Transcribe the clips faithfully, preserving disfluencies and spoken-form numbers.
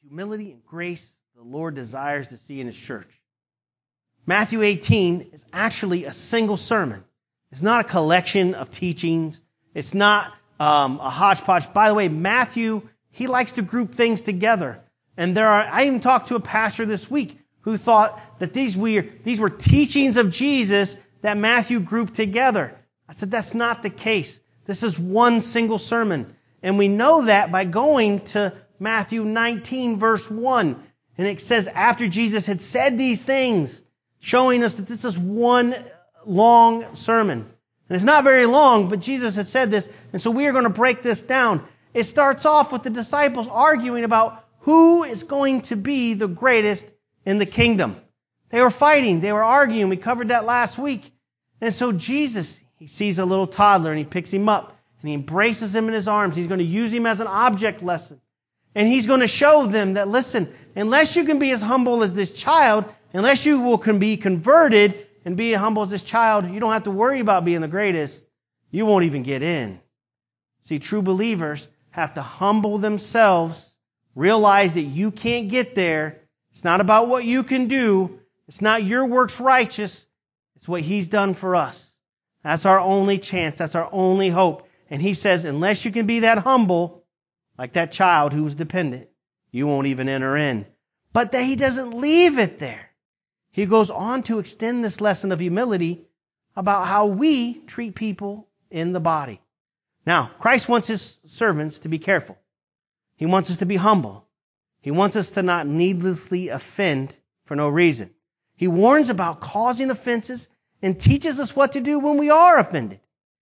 humility and grace the Lord desires to see in His church. Matthew eighteen is actually a single sermon. It's not a collection of teachings. It's not um, a hodgepodge. By the way, Matthew, he likes to group things together. And there are, I even talked to a pastor this week who thought that these were, these were teachings of Jesus that Matthew grouped together. I said, that's not the case. This is one single sermon. And we know that by going to Matthew nineteen, verse one. And it says, after Jesus had said these things, showing us that this is one long sermon. And it's not very long, but Jesus had said this. And so we are going to break this down. It starts off with the disciples arguing about who is going to be the greatest in the kingdom. They were fighting. They were arguing. We covered that last week. And so Jesus, he sees a little toddler and he picks him up and he embraces him in his arms. He's going to use him as an object lesson. And he's going to show them that, listen, unless you can be as humble as this child, unless you will can be converted and be as humble as this child, you don't have to worry about being the greatest. You won't even get in. See, true believers have to humble themselves, realize that you can't get there. It's not about what you can do. It's not your works righteous. It's what He's done for us. That's our only chance. That's our only hope. And He says, unless you can be that humble, like that child who was dependent, you won't even enter in. But that He doesn't leave it there. He goes on to extend this lesson of humility about how we treat people in the body. Now, Christ wants His servants to be careful. He wants us to be humble. He wants us to not needlessly offend for no reason. He warns about causing offenses and teaches us what to do when we are offended.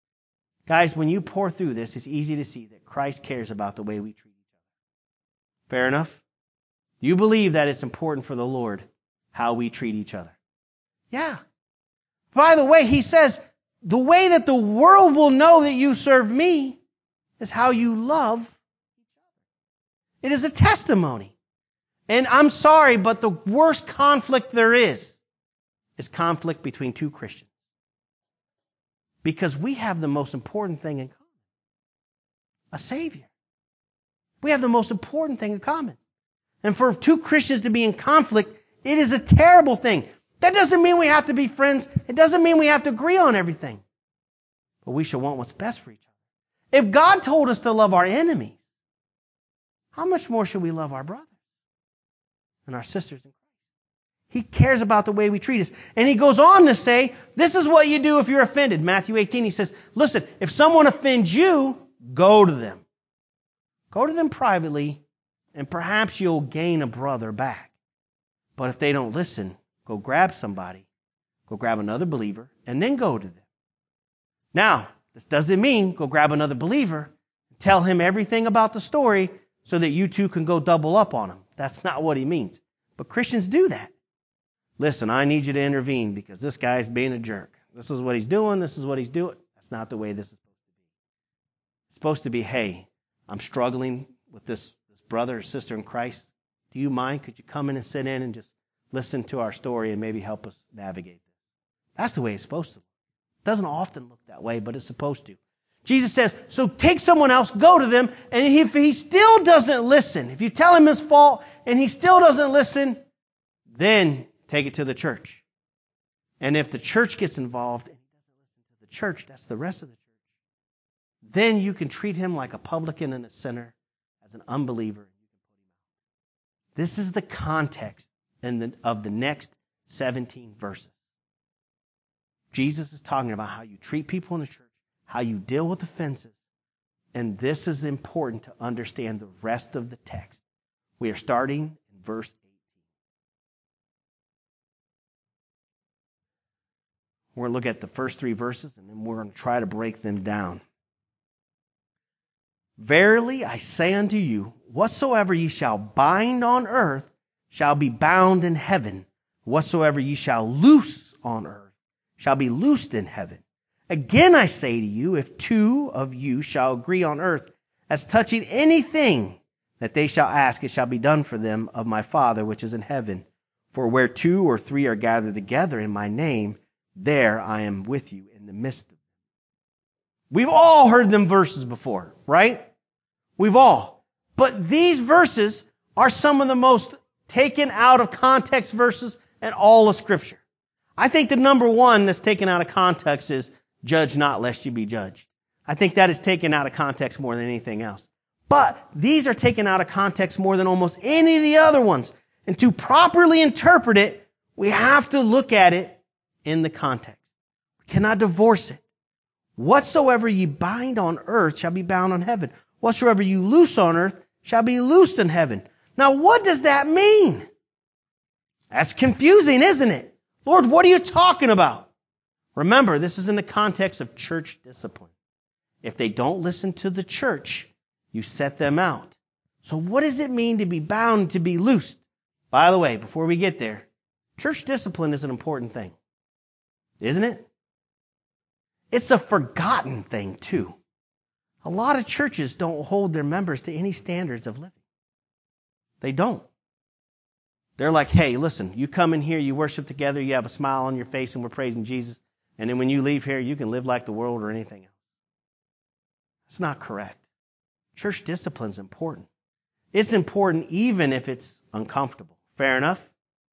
Guys, when you pour through this, it's easy to see that Christ cares about the way we treat each other. Fair enough? Do you believe that it's important for the Lord how we treat each other? Yeah. By the way, He says, the way that the world will know that you serve me is how you love each other. It is a testimony. And I'm sorry, but the worst conflict there is is conflict between two Christians. Because we have the most important thing in common. A Savior. We have the most important thing in common. And for two Christians to be in conflict, it is a terrible thing. That doesn't mean we have to be friends. It doesn't mean we have to agree on everything. But we should want what's best for each other. If God told us to love our enemies, how much more should we love our brothers and our sisters in Christ? He cares about the way we treat us. And He goes on to say, this is what you do if you're offended. Matthew eighteen, He says, listen, if someone offends you, go to them. Go to them privately, and perhaps you'll gain a brother back. But if they don't listen, go grab somebody, go grab another believer, and then go to them. Now, this doesn't mean go grab another believer, tell him everything about the story so that you two can go double up on him. That's not what He means. But Christians do that. Listen, I need you to intervene because this guy's being a jerk. This is what he's doing. This is what he's doing. That's not the way this is supposed to be. It's supposed to be, hey, I'm struggling with this, this brother or sister in Christ. Do you mind? Could you come in and sit in and just listen to our story and maybe help us navigate this? That's the way it's supposed to look. It doesn't often look that way, but it's supposed to. Jesus says, so take someone else, go to them, and if he still doesn't listen, if you tell him his fault and he still doesn't listen, then take it to the church. And if the church gets involved and he doesn't listen to the church, that's the rest of the church. Then you can treat him like a publican and a sinner, as an unbeliever, and you can put him out. This is the context of the next seventeen verses. Jesus is talking about how you treat people in the church, how you deal with offenses. And this is important to understand the rest of the text. We are starting in verse eighteen. We're going to look at the first three verses, and then we're going to try to break them down. Verily I say unto you, whatsoever ye shall bind on earth shall be bound in heaven. Whatsoever ye shall loose on earth shall be loosed in heaven. Again I say to you, if two of you shall agree on earth as touching anything that they shall ask, it shall be done for them of my Father which is in heaven. For where two or three are gathered together in my name, there I am with you in the midst of them. We've all heard them verses before, right? We've all. But these verses are some of the most taken out of context verses in all of Scripture. I think the number one that's taken out of context is judge not lest you be judged. I think that is taken out of context more than anything else. But these are taken out of context more than almost any of the other ones. And to properly interpret it, we have to look at it in the context. We cannot divorce it. Whatsoever ye bind on earth shall be bound on heaven. Whatsoever you loose on earth shall be loosed in heaven. Now what does that mean? That's confusing, isn't it? Lord, what are you talking about? Remember, this is in the context of church discipline. If they don't listen to the church, you set them out. So what does it mean to be bound, to be loosed? By the way, before we get there, church discipline is an important thing. Isn't it? It's a forgotten thing, too. A lot of churches don't hold their members to any standards of living. They don't. They're like, hey, listen, you come in here, you worship together, you have a smile on your face, and we're praising Jesus. And then when you leave here, you can live like the world or anything else. That's not correct. Church discipline is important. It's important even if it's uncomfortable. Fair enough?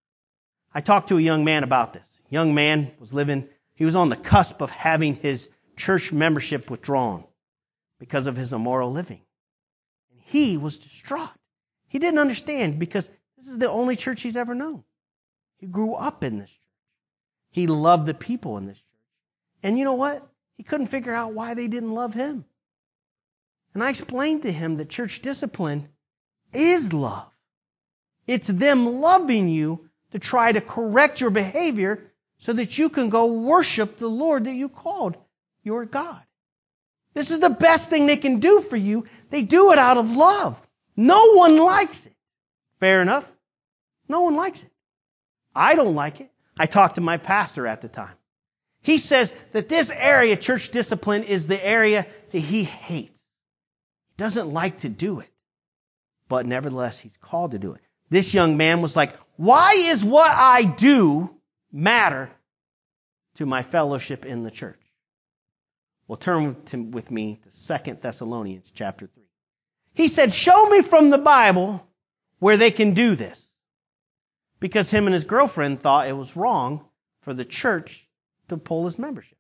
I talked to a young man about this. Young man was living, he was on the cusp of having his church membership withdrawn because of his immoral living. And he was distraught. He didn't understand because this is the only church he's ever known. He grew up in this church. He loved the people in this church. And you know what? He couldn't figure out why they didn't love him. And I explained to him that church discipline is love. It's them loving you to try to correct your behavior so that you can go worship the Lord that you called your God. This is the best thing they can do for you. They do it out of love. No one likes it. Fair enough? No one likes it. I don't like it. I talked to my pastor at the time. He says that this area, church discipline, is the area that he hates. He doesn't like to do it. But nevertheless, he's called to do it. This young man was like, why is what I do matter to my fellowship in the church? Well, turn to, with me to Second Thessalonians chapter three. He said, show me from the Bible where they can do this. Because him and his girlfriend thought it was wrong for the church to pull his membership.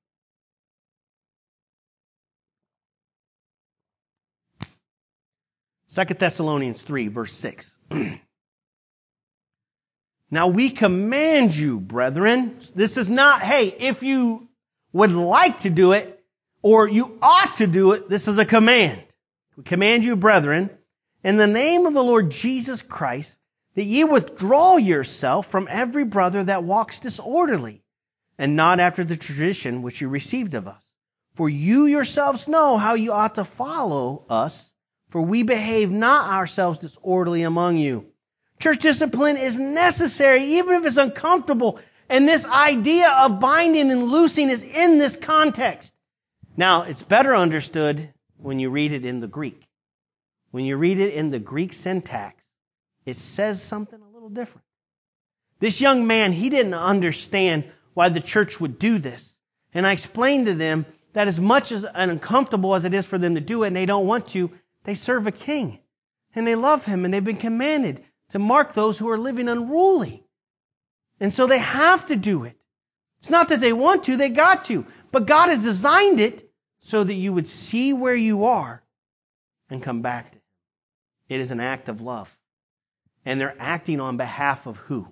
Second Thessalonians three, verse six. Now we command you, brethren. This is not, hey, if you would like to do it, or you ought to do it, this is a command. We command you, brethren, in the name of the Lord Jesus Christ, that ye withdraw yourself from every brother that walks disorderly, and not after the tradition which you received of us. For you yourselves know how you ought to follow us, for we behave not ourselves disorderly among you. Church discipline is necessary, even if it's uncomfortable. And this idea of binding and loosing is in this context. Now, it's better understood when you read it in the Greek. When you read it in the Greek syntax, it says something a little different. This young man, he didn't understand why the church would do this. And I explained to them that as much as uncomfortable as it is for them to do it, and they don't want to, they serve a king. And they love him, and they've been commanded to mark those who are living unruly. And so they have to do it. It's not that they want to, they got to. But God has designed it so that you would see where you are and come back to Him. It is an act of love. And they're acting on behalf of who?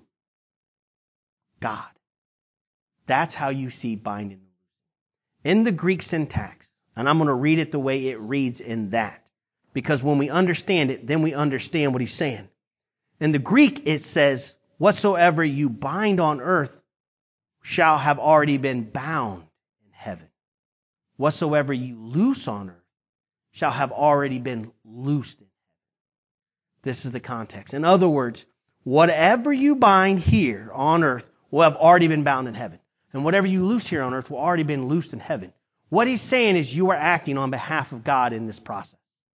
God. That's how you see binding. In the Greek syntax, and I'm going to read it the way it reads in that. Because when we understand it, then we understand what he's saying. In the Greek, it says, whatsoever you bind on earth shall have already been bound in heaven. Whatsoever you loose on earth shall have already been loosed in heaven. This is the context. In other words, whatever you bind here on earth will have already been bound in heaven. And whatever you loose here on earth will already been loosed in heaven. What he's saying is you are acting on behalf of God in this process.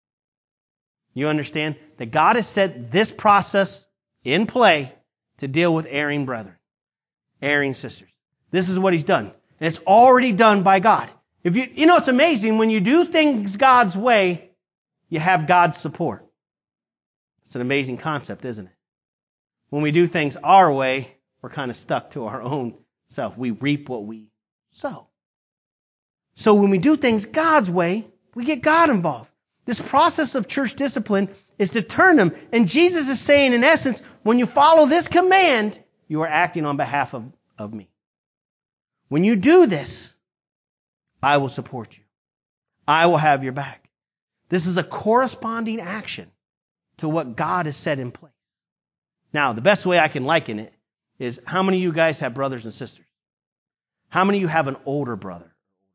You understand that God has set this process in play to deal with erring brethren, erring sisters. This is what He's done. And it's already done by God. If you, you know, it's amazing when you do things God's way, you have God's support. It's It's an amazing concept, isn't it? When we do things our way, we're kind of stuck to our own self. We reap what we sow. So when we do things God's way, we get God involved. This process of church discipline is to turn them. And Jesus is saying, in essence, when you follow this command, you are acting on behalf of, of me. When you do this, I will support you. I will have your back. This is a corresponding action to what God has set in place. Now, the best way I can liken it is, how many of you guys have brothers and sisters? How many of you have an older brother?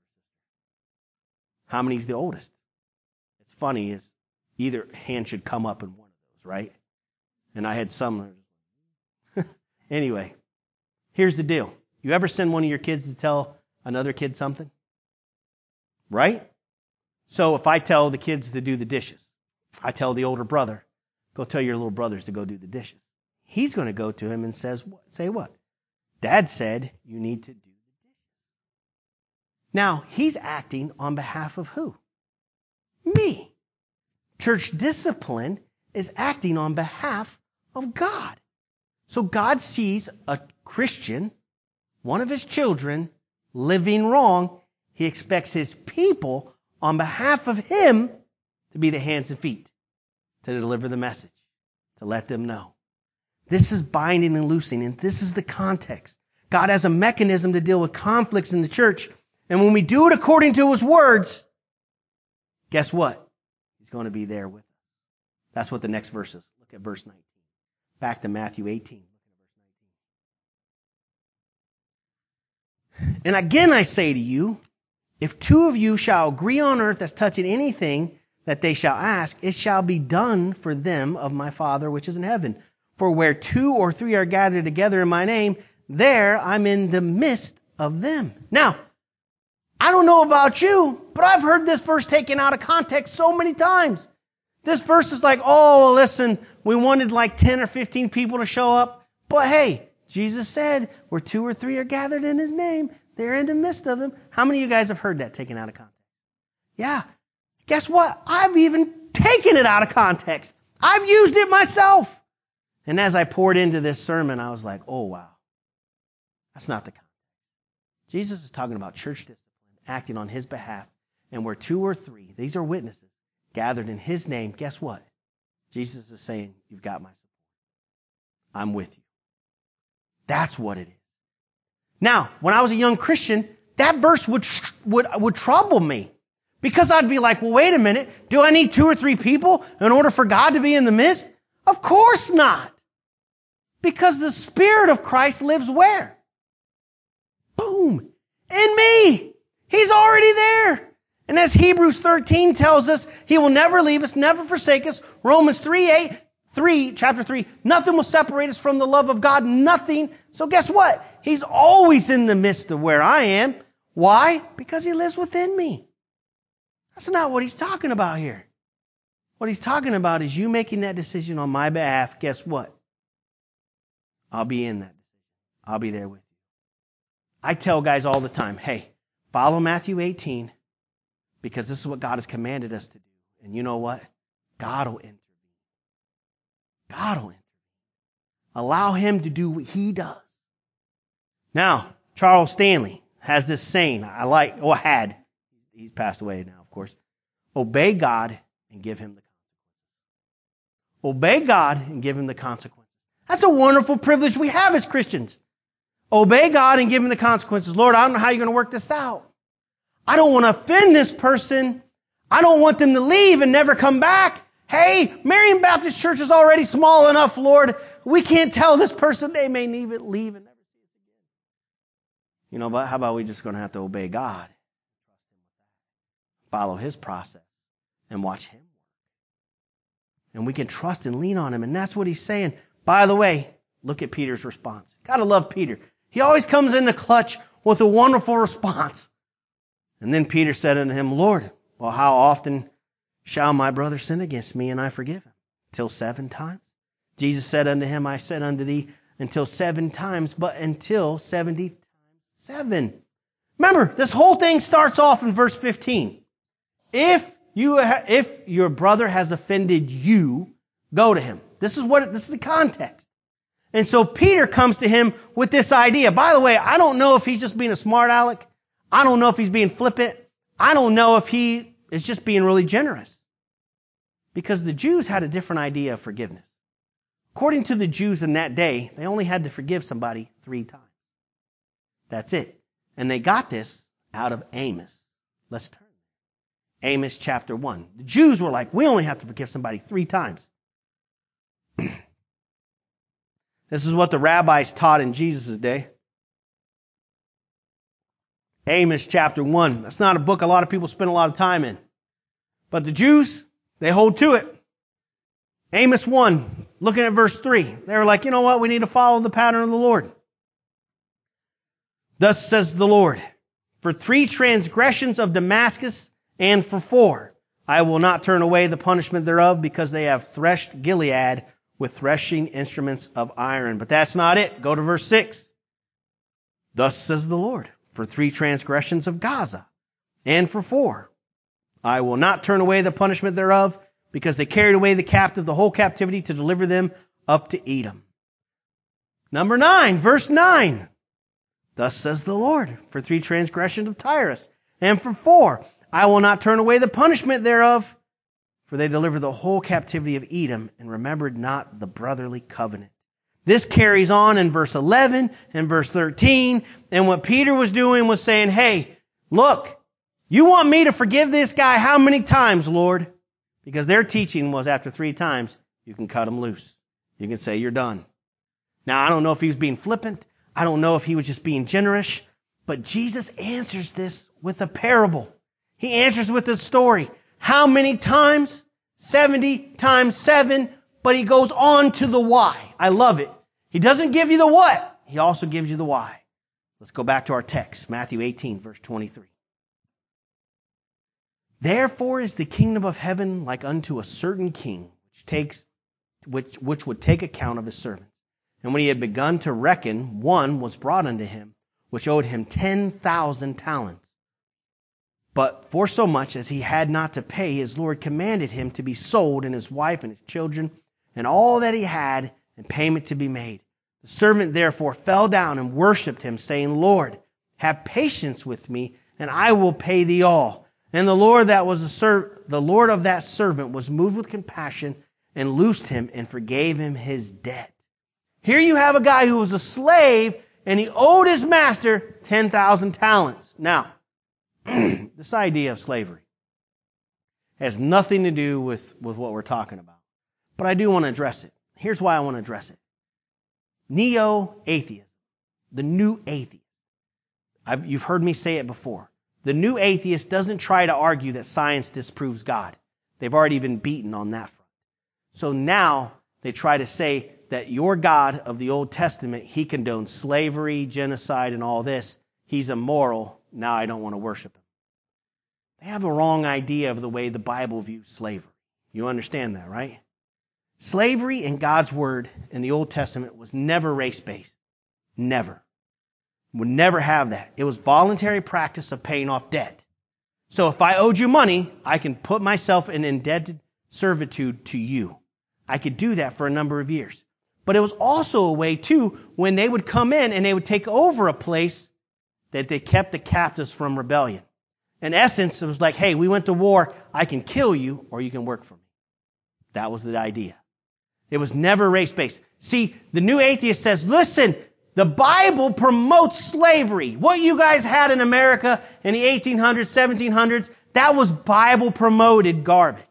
How many is the oldest? It's funny, is either hand should come up in one of those, right? And I had some. Anyway, here's the deal. You ever send one of your kids to tell another kid something? Right? So if I tell the kids to do the dishes, I tell the older brother, go tell your little brothers to go do the dishes. He's going to go to him and says, say what? Dad said you need to do the dishes. Now, he's acting on behalf of who? Me. Church discipline is acting on behalf of God. So God sees a Christian, one of his children, living wrong. He expects his people, on behalf of him, to be the hands and feet, to deliver the message, to let them know. This is binding and loosing, and this is the context. God has a mechanism to deal with conflicts in the church, and when we do it according to his words, guess what? He's going to be there with us. That's what the next verse is. Look at verse nineteen. Back to Matthew eighteen. And again I say to you, if two of you shall agree on earth as touching anything that they shall ask, it shall be done for them of my Father which is in heaven. For where two or three are gathered together in my name, there I'm in the midst of them. Now, I don't know about you, but I've heard this verse taken out of context so many times. This verse is like, oh, listen, we wanted like ten or fifteen people to show up. But hey, Jesus said, where two or three are gathered in his name, they're in the midst of them. How many of you guys have heard that taken out of context? Yeah. Guess what? I've even taken it out of context. I've used it myself. And as I poured into this sermon, I was like, oh, wow. That's not the context. Jesus is talking about church discipline, acting on his behalf. And where two or three, these are witnesses, gathered in his name, guess what? Jesus is saying, you've got my support. I'm with you. That's what it is. Now, when I was a young Christian, that verse would, would, would trouble me. Because I'd be like, well, wait a minute. Do I need two or three people in order for God to be in the midst? Of course not. Because the Spirit of Christ lives where? Boom. In me. He's already there. And as Hebrews thirteen tells us, he will never leave us, never forsake us. Romans three eight, three, chapter three, nothing will separate us from the love of God. Nothing. So guess what? He's always in the midst of where I am. Why? Because he lives within me. That's not what he's talking about here. What he's talking about is you making that decision on my behalf. Guess what? I'll be in that decision. I'll be there with you. I tell guys all the time, hey, follow Matthew eighteen because this is what God has commanded us to do. And you know what? God will intervene. God will intervene. Allow him to do what he does. Now, Charles Stanley has this saying I like, or had. He's passed away now, of course. Obey God and give him the consequences. Obey God and give him the consequences. That's a wonderful privilege we have as Christians. Obey God and give him the consequences. Lord, I don't know how you're going to work this out. I don't want to offend this person. I don't want them to leave and never come back. Hey, Marion Baptist Church is already small enough, Lord. We can't tell this person they may leave it, leave and never see us again. You know, but how about we just going to have to obey God? Follow his process and watch him work. And we can trust and lean on him. And that's what he's saying. By the way, look at Peter's response. Gotta love Peter. He always comes in the clutch with a wonderful response. And then Peter said unto him, Lord, well, how often shall my brother sin against me and I forgive him? Till seven times? Jesus said unto him, I said unto thee, until seven times, but until seventy times seven. Remember, this whole thing starts off in verse fifteen. If you, ha- if your brother has offended you, go to him. This is what, this is the context. And so Peter comes to him with this idea. By the way, I don't know if he's just being a smart aleck. I don't know if he's being flippant. I don't know if he is just being really generous. Because the Jews had a different idea of forgiveness. According to the Jews in that day, they only had to forgive somebody three times. That's it. And they got this out of Amos. Let's turn. Amos chapter one. The Jews were like, we only have to forgive somebody three times. This is what the rabbis taught in Jesus' day. Amos chapter one. That's not a book a lot of people spend a lot of time in. But the Jews, they hold to it. Amos one, looking at verse three. They were like, you know what? We need to follow the pattern of the Lord. Thus says the Lord, for three transgressions of Damascus and for four, I will not turn away the punishment thereof, because they have threshed Gilead with threshing instruments of iron. But that's not it. Go to verse six. Thus says the Lord, for three transgressions of Gaza and for four, I will not turn away the punishment thereof, because they carried away the captive, the whole captivity, to deliver them up to Edom. Number nine, verse nine. Thus says the Lord, for three transgressions of Tyrus, and for four, I will not turn away the punishment thereof, for they delivered the whole captivity of Edom, and remembered not the brotherly covenant. This carries on in verse eleven and verse thirteen, and what Peter was doing was saying, hey, look, you want me to forgive this guy how many times, Lord? Because their teaching was after three times, you can cut him loose. You can say you're done. Now, I don't know if he was being flippant. I don't know if he was just being generous. But Jesus answers this with a parable. He answers with a story. How many times? seventy times seven. But he goes on to the why. I love it. He doesn't give you the what. He also gives you the why. Let's go back to our text. Matthew eighteen, verse twenty-three. Therefore is the kingdom of heaven like unto a certain king, which takes, which, which would take account of his servants. And when he had begun to reckon, one was brought unto him, which owed him ten thousand talents. But for so much as he had not to pay, his Lord commanded him to be sold, and his wife and his children, and all that he had, and payment to be made. The servant therefore fell down and worshipped him, saying, Lord, have patience with me, and I will pay thee all. And the Lord that was a ser- the Lord of that servant was moved with compassion, and loosed him, and forgave him his debt. Here you have a guy who was a slave, and he owed his master ten thousand talents. Now, this idea of slavery has nothing to do with, with what we're talking about. But I do want to address it. Here's why I want to address it. Neo-atheism. The new atheist. I've, you've heard me say it before. The new atheist doesn't try to argue that science disproves God. They've already been beaten on that front. So now they try to say that your God of the Old Testament, he condones slavery, genocide, and all this. He's immoral. Now I don't want to worship him. They have a wrong idea of the way the Bible views slavery. You understand that, right? Slavery in God's Word in the Old Testament was never race-based. Never. Would never have that. It was voluntary practice of paying off debt. So if I owed you money, I can put myself in indebted servitude to you. I could do that for a number of years. But it was also a way, too, when they would come in and they would take over a place that they kept the captives from rebellion. In essence, it was like, hey, we went to war. I can kill you or you can work for me. That was the idea. It was never race-based. See, the new atheist says, listen, the Bible promotes slavery. What you guys had in America in the eighteen hundreds, seventeen hundreds, that was Bible-promoted garbage.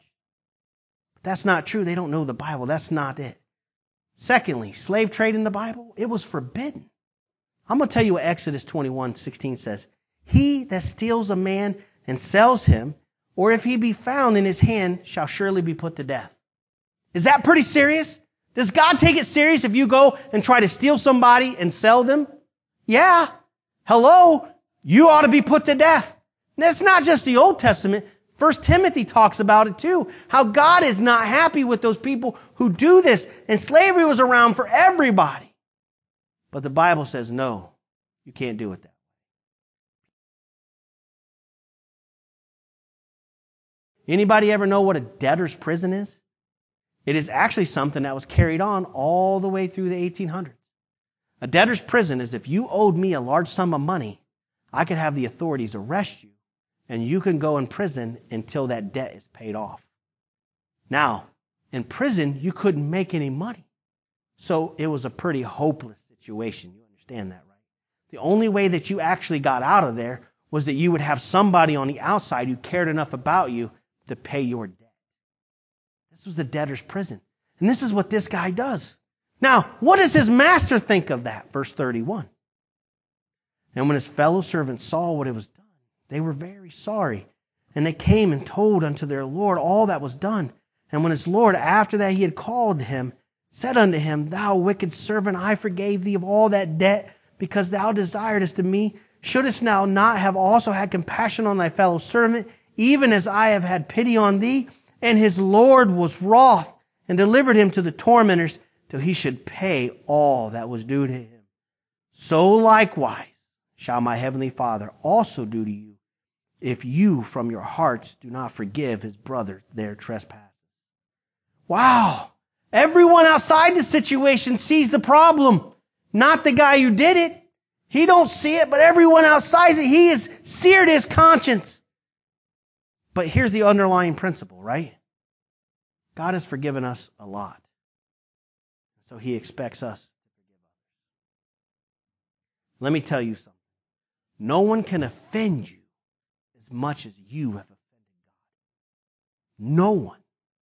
But that's not true. They don't know the Bible. That's not it. Secondly, slave trade in the Bible, it was forbidden. I'm going to tell you what Exodus twenty-one sixteen says. He that steals a man and sells him, or if he be found in his hand, shall surely be put to death. Is that pretty serious? Does God take it serious if you go and try to steal somebody and sell them? Yeah. Hello. You ought to be put to death. And it's not just the Old Testament. First Timothy talks about it too. How God is not happy with those people who do this. And slavery was around for everybody. But the Bible says, no, you can't do it that way. Anybody ever know what a debtor's prison is? It is actually something that was carried on all the way through the eighteen hundreds. A debtor's prison is if you owed me a large sum of money, I could have the authorities arrest you, and you can go in prison until that debt is paid off. Now, in prison, you couldn't make any money. So it was a pretty hopeless situation. You understand that, right? The only way that you actually got out of there was that you would have somebody on the outside who cared enough about you to pay your debt. This was the debtor's prison. And this is what this guy does. Now, what does his master think of that? Verse thirty-one. And when his fellow servants saw what it was done, they were very sorry. And they came and told unto their Lord all that was done. And when his Lord, after that he had called him, said unto him, Thou wicked servant, I forgave thee of all that debt, because thou desiredest of me. Shouldest thou not have also had compassion on thy fellow servant, even as I have had pity on thee? And his Lord was wroth, and delivered him to the tormentors, till he should pay all that was due to him. So likewise shall my heavenly Father also do to you, if you from your hearts do not forgive his brother their trespasses. Wow! Everyone outside the situation sees the problem, not the guy who did it. He don't see it, but everyone outside it, he is seared his conscience. But here's the underlying principle, right? God has forgiven us a lot. So he expects us to forgive others. Let me tell you something. No one can offend you as much as you have offended God. No one.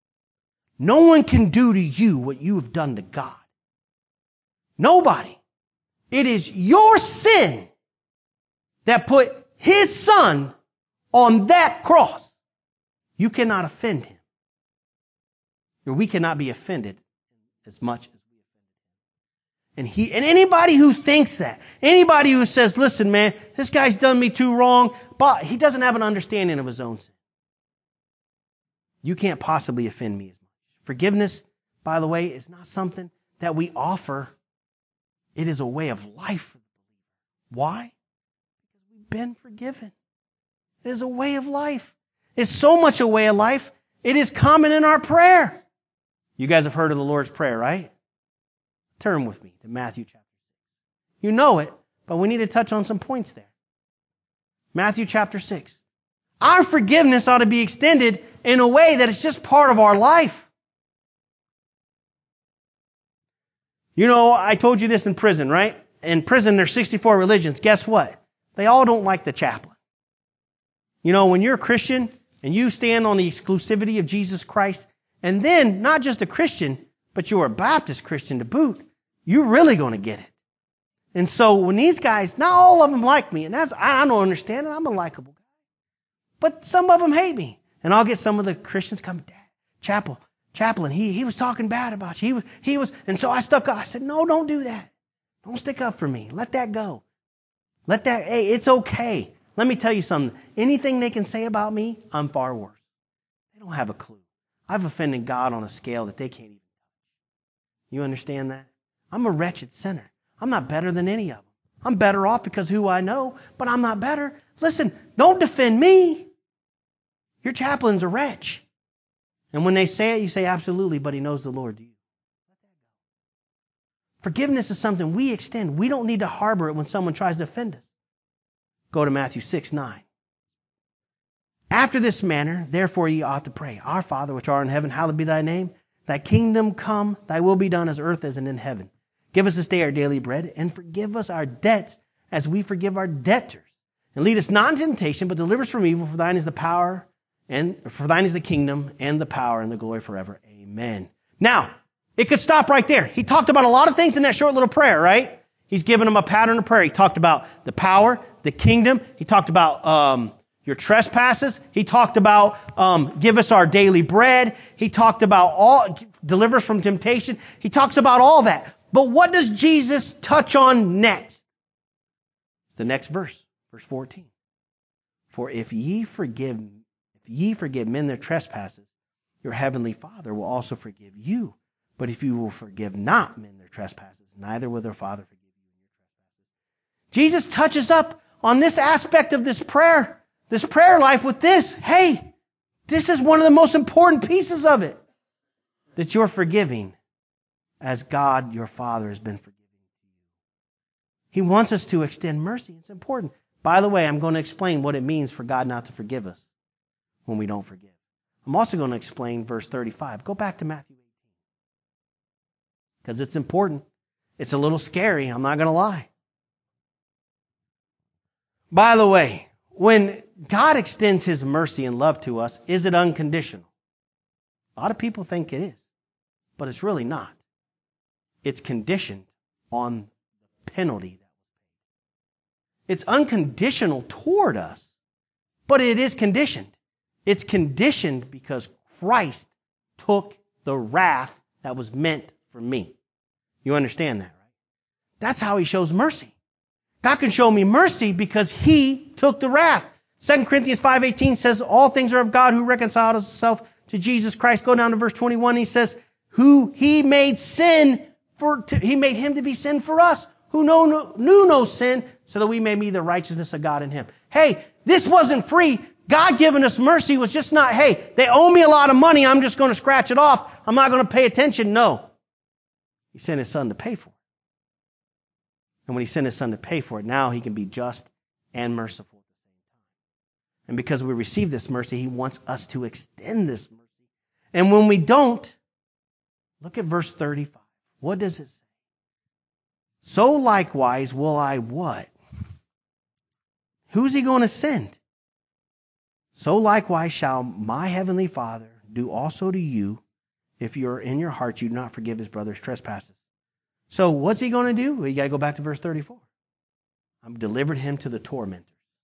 No one can do to you what you have done to God. Nobody. It is your sin that put his son on that cross. You cannot offend him. Or we cannot be offended as much as we offended him. And he, and anybody who thinks that, anybody who says, listen, man, this guy's done me too wrong, but he doesn't have an understanding of his own sin. You can't possibly offend me as much. Forgiveness, by the way, is not something that we offer. It is a way of life for the believer. Why? Because we've been forgiven. It is a way of life. It's so much a way of life, it is common in our prayer. You guys have heard of the Lord's Prayer, right? Turn with me to Matthew chapter six. You know it, but we need to touch on some points there. Matthew chapter six. Our forgiveness ought to be extended in a way that it's just part of our life. You know, I told you this in prison, right? In prison, there's sixty-four religions. Guess what? They all don't like the chaplain. You know, when you're a Christian and you stand on the exclusivity of Jesus Christ, and then not just a Christian, but you're a Baptist Christian to boot, you're really going to get it. And so when these guys, not all of them like me, and that's, I don't understand it. I'm a likable guy. But some of them hate me. And I'll get some of the Christians coming, Dad, Chapel, Chaplain, he, he was talking bad about you. He was, he was, and so I stuck up. I said, no, don't do that. Don't stick up for me. Let that go. Let that, hey, it's okay. Let me tell you something. Anything they can say about me, I'm far worse. They don't have a clue. I've offended God on a scale that they can't even touch. You understand that? I'm a wretched sinner. I'm not better than any of them. I'm better off because of who I know, but I'm not better. Listen, don't defend me. Your chaplain's a wretch. And when they say it, you say, absolutely, but he knows the Lord. Do you? Let that go. Forgiveness is something we extend. We don't need to harbor it when someone tries to offend us. Go to Matthew six nine. After this manner, therefore ye ought to pray. Our Father which art in heaven, hallowed be thy name. Thy kingdom come, thy will be done as earth as in heaven. Give us this day our daily bread, and forgive us our debts as we forgive our debtors. And lead us not into temptation, but deliver us from evil. For thine is the power, and for thine is the kingdom, and the power, and the glory forever. Amen. Now, it could stop right there. He talked about a lot of things in that short little prayer, right? He's given them a pattern of prayer. He talked about the power, the kingdom. He talked about um, your trespasses. He talked about um, give us our daily bread. He talked about all deliver us from temptation. He talks about all that. But what does Jesus touch on next? It's the next verse, verse fourteen. For if ye forgive, if ye forgive men their trespasses, your heavenly Father will also forgive you. But if you will forgive not men their trespasses, neither will their Father forgive you in your trespasses. Jesus touches up on this aspect of this prayer, this prayer life with this. Hey, this is one of the most important pieces of it. that you're forgiving as God, your Father, has been forgiving you. He wants us to extend mercy. It's important. By the way, I'm going to explain what it means for God not to forgive us when we don't forgive. I'm also going to explain verse thirty-five. Go back to Matthew eighteen. Because it's important. It's a little scary. I'm not going to lie. By the way, when God extends His mercy and love to us, is it unconditional? A lot of people think it is, but it's really not. It's conditioned on the penalty that was paid. It's unconditional toward us, but it is conditioned. It's conditioned because Christ took the wrath that was meant for me. You understand that, right? That's how He shows mercy. God can show me mercy because He took the wrath. Second Corinthians five eighteen says, all things are of God who reconciled Himself to Jesus Christ. Go down to verse twenty-one. He says, who He made sin for, to, He made Him to be sin for us, who know, no, knew no sin, so that we may be the righteousness of God in Him. Hey, this wasn't free. God giving us mercy was just not, hey, they owe me a lot of money, I'm just going to scratch it off. I'm not going to pay attention. No. He sent His Son to pay for it. And when He sent His Son to pay for it, now He can be just and merciful at the same time. And because we receive this mercy, He wants us to extend this mercy. And when we don't, look at verse thirty-five. What does it say? So likewise will I what? Who's He going to send? So likewise shall my heavenly Father do also to you, if you're in your heart you do not forgive his brother's trespasses. So what's He going to do? Well, you got to go back to verse thirty-four. I'm delivered him to the tormentors.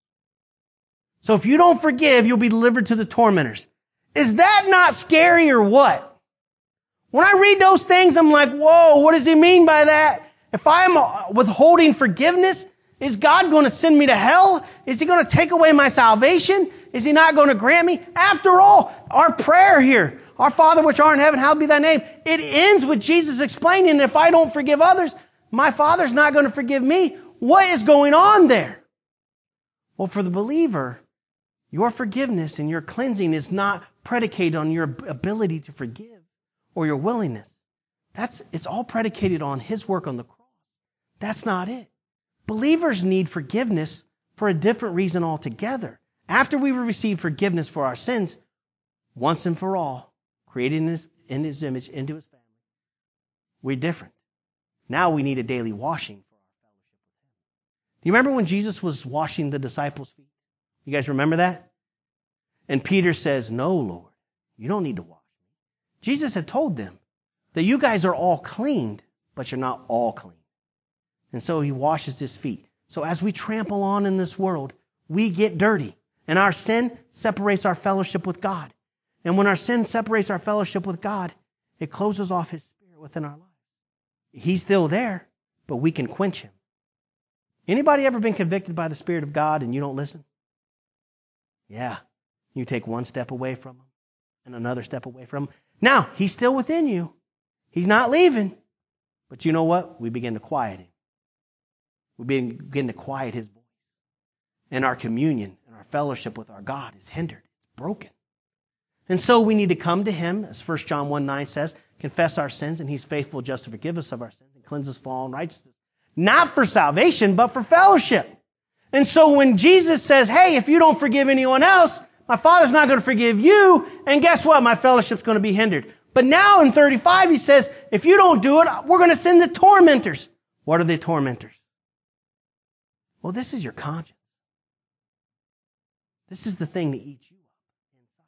So if you don't forgive, you'll be delivered to the tormentors. Is that not scary or what? When I read those things, I'm like, whoa, what does He mean by that? If I'm withholding forgiveness, is God going to send me to hell? Is He going to take away my salvation? Is He not going to grant me? After all, our prayer here, our Father which art in heaven, hallowed be thy name. It ends with Jesus explaining, if I don't forgive others, my Father's not going to forgive me. What is going on there? Well, for the believer, your forgiveness and your cleansing is not predicated on your ability to forgive or your willingness. That's, it's all predicated on His work on the cross. That's not it. Believers need forgiveness for a different reason altogether. After we receive forgiveness for our sins, once and for all, created in His, in His image, into His family, we're different. Now we need a daily washing for our fellowship with Him. Do you remember when Jesus was washing the disciples' feet? You guys remember that? And Peter says, no, Lord, you don't need to wash me. Jesus had told them that you guys are all cleaned, but you're not all clean. And so He washes His feet. So as we trample on in this world, we get dirty. And our sin separates our fellowship with God. And when our sin separates our fellowship with God, it closes off His Spirit within our lives. He's still there, but we can quench Him. Anybody ever been convicted by the Spirit of God and you don't listen? Yeah. You take one step away from Him and another step away from Him. Now, He's still within you. He's not leaving. But you know what? We begin to quiet Him. We begin to quiet His voice. And our communion and our fellowship with our God is hindered. It's broken. And so we need to come to Him, as First John one nine says, confess our sins, and He's faithful just to forgive us of our sins and cleanse us from all unrighteousness. Not for salvation, but for fellowship. And so when Jesus says, hey, if you don't forgive anyone else, my Father's not going to forgive you, and guess what? My fellowship's going to be hindered. But now in thirty-five, He says, if you don't do it, we're going to send the tormentors. What are the tormentors? Well, this is your conscience. This is the thing that eats you up inside.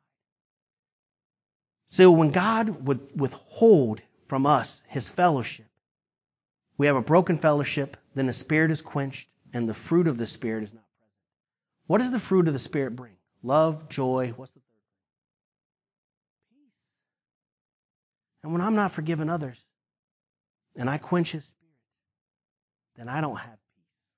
So when God would withhold from us His fellowship, we have a broken fellowship, then the Spirit is quenched, and the fruit of the Spirit is not present. What does the fruit of the Spirit bring? Love, joy, what's the third thing? Peace. And when I'm not forgiving others, and I quench His Spirit, then I don't have peace.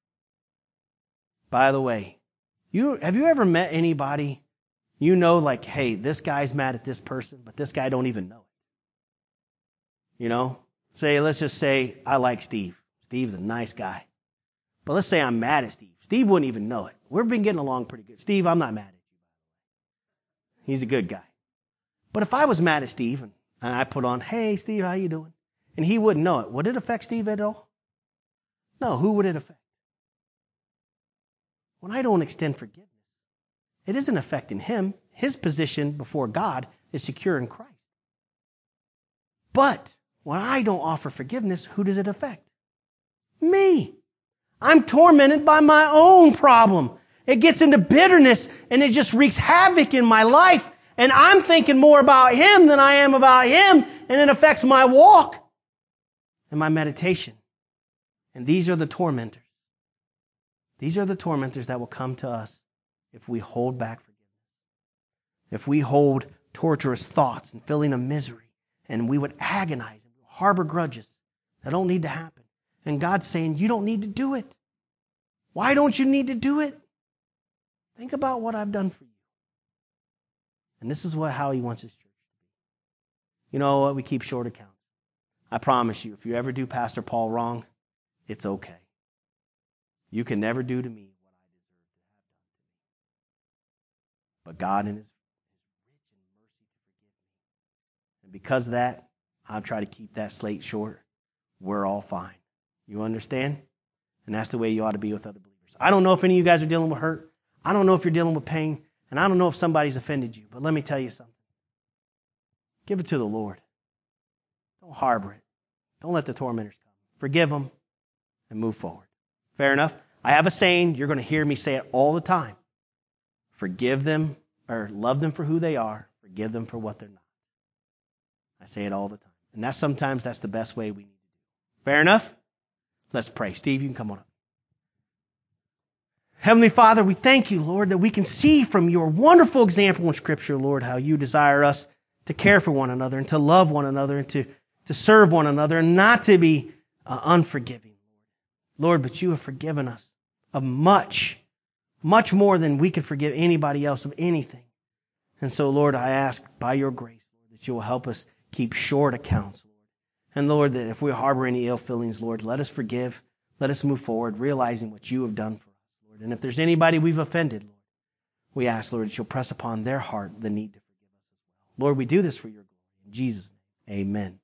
By the way, you have you ever met anybody you know like, hey, this guy's mad at this person, but this guy don't even know it? You know? Say, let's just say I like Steve. Steve's a nice guy. But let's say I'm mad at Steve. Steve wouldn't even know it. We've been getting along pretty good. Steve, I'm not mad at you. He's a good guy. But if I was mad at Steve and And I put on, hey, Steve, how you doing? And he wouldn't know it. Would it affect Steve at all? No, who would it affect? When I don't extend forgiveness, it isn't affecting him. His position before God is secure in Christ. But when I don't offer forgiveness, who does it affect? Me. I'm tormented by my own problem. It gets into bitterness and it just wreaks havoc in my life. And I'm thinking more about him than I am about him. And it affects my walk and my meditation. And these are the tormentors. These are the tormentors that will come to us if we hold back forgiveness. If we hold torturous thoughts and feeling of misery, and we would agonize and harbor grudges that don't need to happen. And God's saying, you don't need to do it. Why don't you need to do it? Think about what I've done for you. And this is what how he wants his church to be. You know what? We keep short accounts. I promise you, if you ever do Pastor Paul wrong, it's okay. You can never do to me what I deserve to have done to me. But God in his, his rich in mercy to forgive me. And because of that, I'll try to keep that slate short. We're all fine. You understand? And that's the way you ought to be with other believers. I don't know if any of you guys are dealing with hurt. I don't know if you're dealing with pain. And I don't know if somebody's offended you. But let me tell you something. Give it to the Lord. Don't harbor it. Don't let the tormentors come. Forgive them and move forward. Fair enough? I have a saying. You're going to hear me say it all the time. Forgive them or love them for who they are. Forgive them for what they're not. I say it all the time. And that's sometimes that's the best way we need to do it. Fair enough? Let's pray. Steve, you can come on up. Heavenly Father, we thank you, Lord, that we can see from your wonderful example in Scripture, Lord, how you desire us to care for one another and to love one another and to, to serve one another and not to be uh, unforgiving, Lord. Lord, but you have forgiven us of much, much more than we could forgive anybody else of anything. And so, Lord, I ask by your grace, Lord, that you will help us keep short accounts, Lord. And Lord, that if we harbor any ill feelings, Lord, let us forgive. Let us move forward, realizing what you have done for us, Lord. And if there's anybody we've offended, Lord, we ask, Lord, that you'll press upon their heart the need to forgive us as well. Lord, we do this for your glory. In Jesus' name, amen.